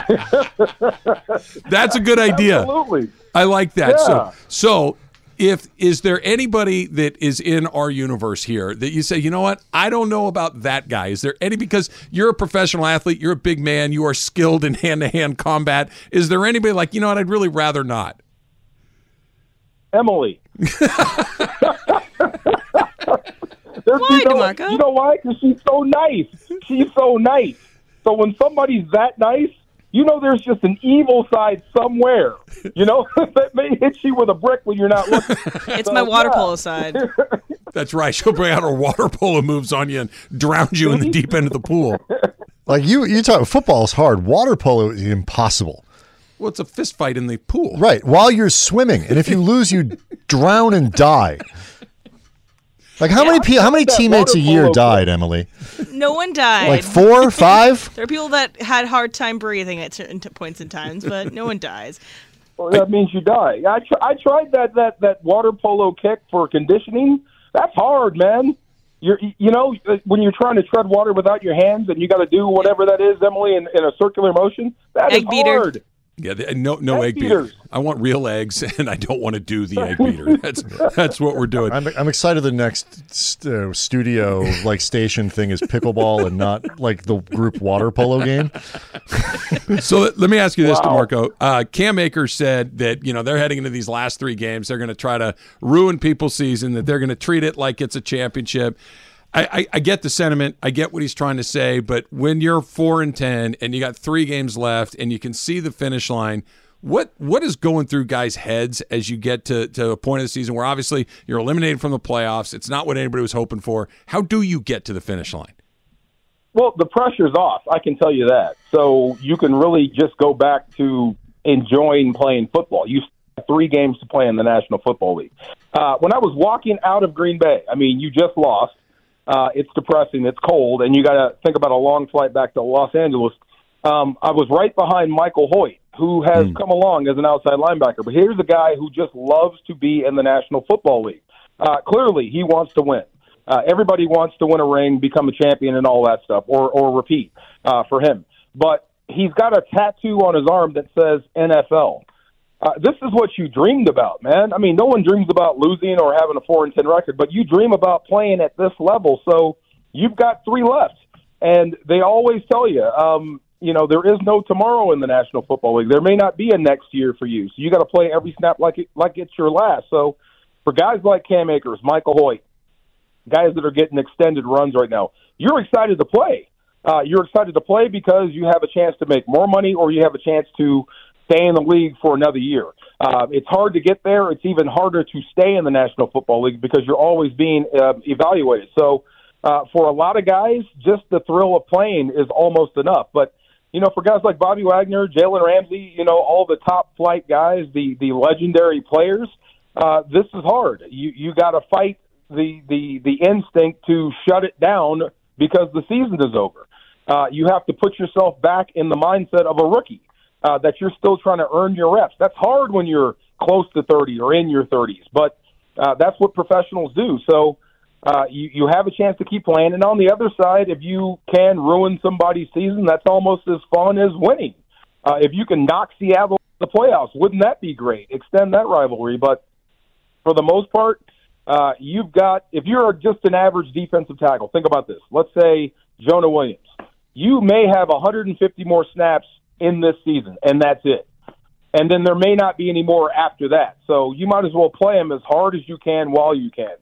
that's a good idea. Absolutely. I like that. Yeah. So, so if is there anybody that is in our universe here that you say, you know what, I don't know about that guy? Is there any, because you're a professional athlete, you're a big man, you are skilled in hand-to-hand combat. Is there anybody like, you know what, I'd really rather not? Emily. There's, Why, you know, DeMarco? You know why? Because she's so nice. She's so nice. So when somebody's that nice, you know there's just an evil side somewhere, you know, that may hit you with a brick when you're not looking. It's So, my water yeah. polo side. That's right. She'll bring out her water polo moves on you and drown you in the deep end of the pool. Like you, you talk football is hard. Water polo is impossible. Well, it's a fist fight in the pool. Right. While you're swimming. And if you lose, you drown and die. Like how many people, how many that teammates a water year polo died, Emily? No one died. Like four, five? There are people that had hard time breathing at certain t- points in times, but no one dies. Well, that means you die. I, tr- I tried that, that, that water polo kick for conditioning. That's hard, man. You're, you know, when you're trying to tread water without your hands and you got to do whatever that is, Emily, in, in a circular motion, that Egg is beater. hard. Yeah, the, no, no egg, Egg beater. beaters. I want real eggs, and I don't want to do the egg beater. That's that's what we're doing. I'm, I'm excited the next st- uh, studio like station thing is pickleball and not like the group water polo game. So let, let me ask you this, Wow. DeMarco. Uh, Cam Akers said that, you know, they're heading into these last three games. They're going to try to ruin people's season, that they're going to treat it like it's a championship. I, I, I get the sentiment. I get what he's trying to say. But when you're four and ten and you got three games left and you can see the finish line, what what is going through guys' heads as you get to, to a point of the season where obviously you're eliminated from the playoffs? It's not what anybody was hoping for. How do you get to the finish line? Well, the pressure's off, I can tell you that. So you can really just go back to enjoying playing football. You have three games to play in the National Football League. Uh, when I was walking out of Green Bay, I mean, you just lost. Uh, it's depressing. It's cold, and you got to think about a long flight back to Los Angeles. Um, I was right behind Michael Hoyt, who has mm. come along as an outside linebacker. But here's a guy who just loves to be in the National Football League. Uh, clearly, he wants to win. Uh, everybody wants to win a ring, become a champion, and all that stuff, or or repeat uh, for him. But he's got a tattoo on his arm that says N F L. Uh, this is what you dreamed about, man. I mean, no one dreams about losing or having a four and ten record, but you dream about playing at this level. So you've got three left, and they always tell you, um, you know, there is no tomorrow in the National Football League. There may not be a next year for you, so you got to play every snap like it, like it's your last. So for guys like Cam Akers, Michael Hoyt, guys that are getting extended runs right now, you're excited to play. Uh, you're excited to play because you have a chance to make more money, or you have a chance to stay in the league for another year. Uh, it's hard to get there. It's even harder to stay in the National Football League because you're always being uh, evaluated. So uh, for a lot of guys, just the thrill of playing is almost enough. But, you know, for guys like Bobby Wagner, Jalen Ramsey, you know, all the top flight guys, the, the legendary players, uh, this is hard. You you got to fight the, the, the instinct to shut it down because the season is over. Uh, you have to put yourself back in the mindset of a rookie. Uh, that you're still trying to earn your reps. That's hard when you're close to thirty or in your thirties, but uh, that's what professionals do. So uh, you, you have a chance to keep playing. And on the other side, if you can ruin somebody's season, that's almost as fun as winning. Uh, if you can knock Seattle in the playoffs, wouldn't that be great? Extend that rivalry. But for the most part, uh, you've got, if you're just an average defensive tackle, think about this. Let's say Jonah Williams. You may have one hundred fifty more snaps in this season, and that's it. And then there may not be any more after that. So you might as well play them as hard as you can while you can.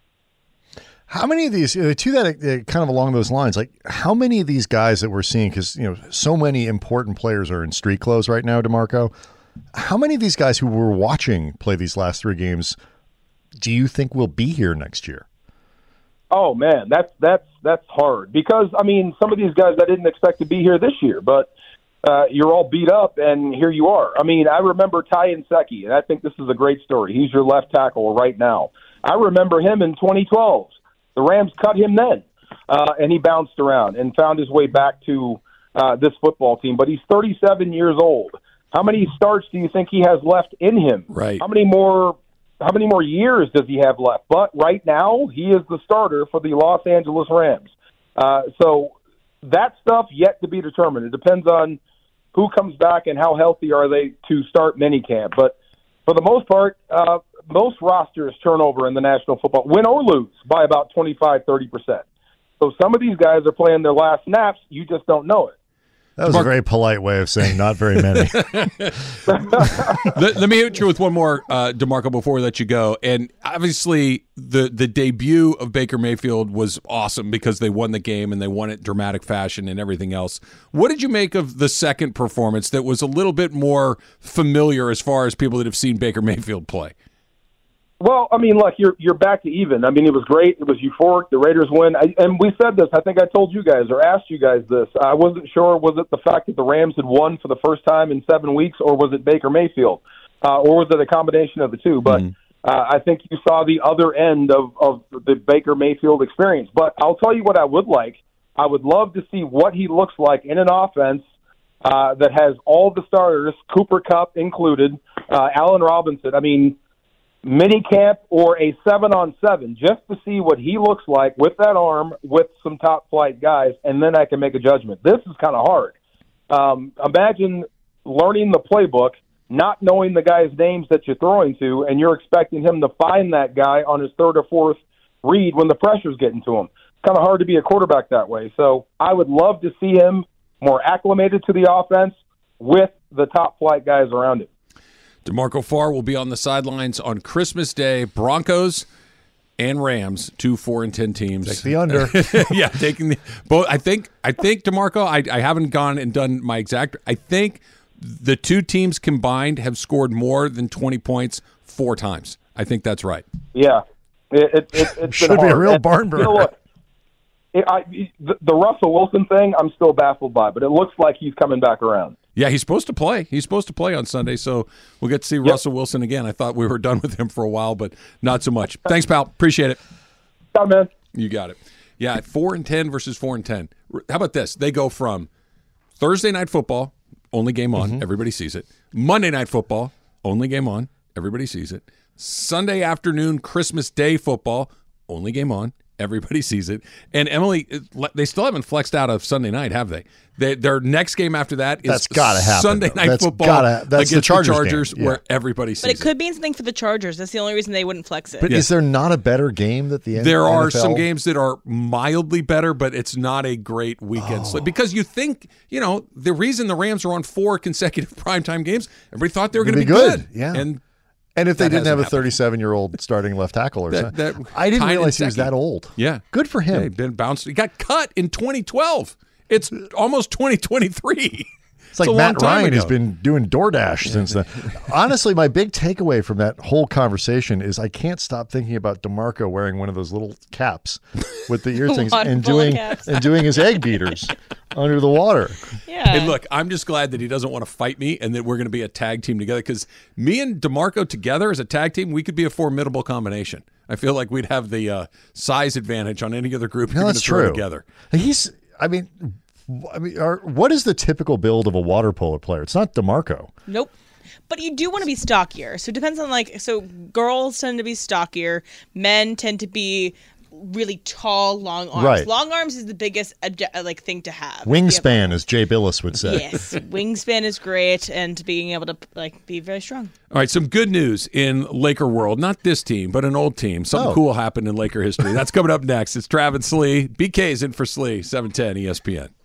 How many of these, uh, to that uh, kind of along those lines, like how many of these guys that we're seeing, because, you know, so many important players are in street clothes right now, DeMarco, how many of these guys who we're watching play these last three games do you think will be here next year? Oh, man, that's, that's, that's hard. Because, I mean, some of these guys I didn't expect to be here this year, but Uh, you're all beat up, and here you are. I mean, I remember Ty Nsekhe, and I think this is a great story. He's your left tackle right now. I remember him in twenty twelve. The Rams cut him then, uh, and he bounced around and found his way back to uh, this football team. But he's thirty-seven years old. How many starts do you think he has left in him? Right. How many more how many more years does he have left? But right now, he is the starter for the Los Angeles Rams. Uh, so that stuff yet to be determined. It depends on who comes back and how healthy are they to start minicamp. But for the most part, uh, most rosters turn over in the National Football, win or lose, by about twenty-five, thirty percent. So some of these guys are playing their last snaps. You just don't know it. That was a very polite way of saying not very many. let, let me hit you with one more, uh, DeMarco, before we let you go. And obviously, the the debut of Baker Mayfield was awesome because they won the game and they won it in dramatic fashion and everything else. What did you make of the second performance that was a little bit more familiar as far as people that have seen Baker Mayfield play? Well, I mean, look, you're you're back to even. I mean, it was great. It was euphoric. The Raiders win. I, and we said this. I think I told you guys or asked you guys this. I wasn't sure. Was it the fact that the Rams had won for the first time in seven weeks, or was it Baker Mayfield? Uh, or was it a combination of the two? But mm-hmm. uh, I think you saw the other end of, of the Baker Mayfield experience. But I'll tell you what I would like. I would love to see what he looks like in an offense uh, that has all the starters, Cooper Kupp included, uh, Allen Robinson. I mean, mini camp or a seven on seven, just to see what he looks like with that arm with some top flight guys, and then I can make a judgment. This is kind of hard. Um, imagine learning the playbook, not knowing the guys' names that you're throwing to, and you're expecting him to find that guy on his third or fourth read when the pressure's getting to him. It's kind of hard to be a quarterback that way. So I would love to see him more acclimated to the offense with the top flight guys around him. DeMarco Farr will be on the sidelines on Christmas Day. Broncos and Rams, two four and ten teams. Take the under. yeah, taking the both. I think. I think DeMarco. I, I haven't gone and done my exact. I think the two teams combined have scored more than twenty points four times. I think that's right. Yeah, it, it, it, it's should been be hard. a real And, barn burner. You know what? It, I, the, the Russell Wilson thing, I'm still baffled by, but it looks like he's coming back around. Yeah, he's supposed to play. He's supposed to play on Sunday, so we'll get to see yep. Russell Wilson again. I thought we were done with him for a while, but not so much. Thanks, pal. Appreciate it. Bye, man. You got it. Yeah, four and ten versus four and ten. How about this? They go from Thursday night football, only game on, mm-hmm. everybody sees it. Monday night football, only game on, everybody sees it. Sunday afternoon, Christmas Day football, only game on, everybody sees it. And Emily, they still haven't flexed out of Sunday night, have they? they their next game after that is that's gotta happen, Sunday though. night that's football gotta, that's against the Chargers, the Chargers yeah. where everybody sees But it it. could mean something for the Chargers. That's the only reason they wouldn't flex it. But Yeah. is there not a better game that the N F L? There are some games that are mildly better, but it's not a great weekend Oh. slate. Because you think, you know, the reason the Rams are on four consecutive primetime games, everybody thought they were going to be good. Yeah. And And if they that didn't have a hasn't happened. thirty-seven-year-old starting left tackle or That- something. that I didn't Tynan realize he was Secchi. that old. Yeah. Good for him. Yeah, he'd been bounced. He got cut in twenty twelve. It's almost twenty twenty-three. It's like a long Matt time Ryan has ago. been doing DoorDash since then. Honestly, my big takeaway from that whole conversation is I can't stop thinking about DeMarco wearing one of those little caps with the ear things Water and polo doing caps. and doing his egg beaters under the water. Yeah. Hey, look, I'm just glad that he doesn't want to fight me and that we're going to be a tag team together because me and DeMarco together as a tag team, we could be a formidable combination. I feel like we'd have the uh, size advantage on any other group No, you're going that's to throw true. together. He's, I mean, I mean, are, what is the typical build of a water polo player? It's not DeMarco. Nope. But you do want to be stockier. So it depends on like so girls tend to be stockier, men tend to be really tall, long arms. Right. Long arms is the biggest adje- like thing to have. Wingspan, as Jay Billis would say. Yes, wingspan is great, and being able to like be very strong. All right, some good news in Laker world. Not this team, but an old team. Something Oh. cool happened in Laker history. That's coming up next. It's Travis Slee. B K's in for Slee, seven ten E S P N.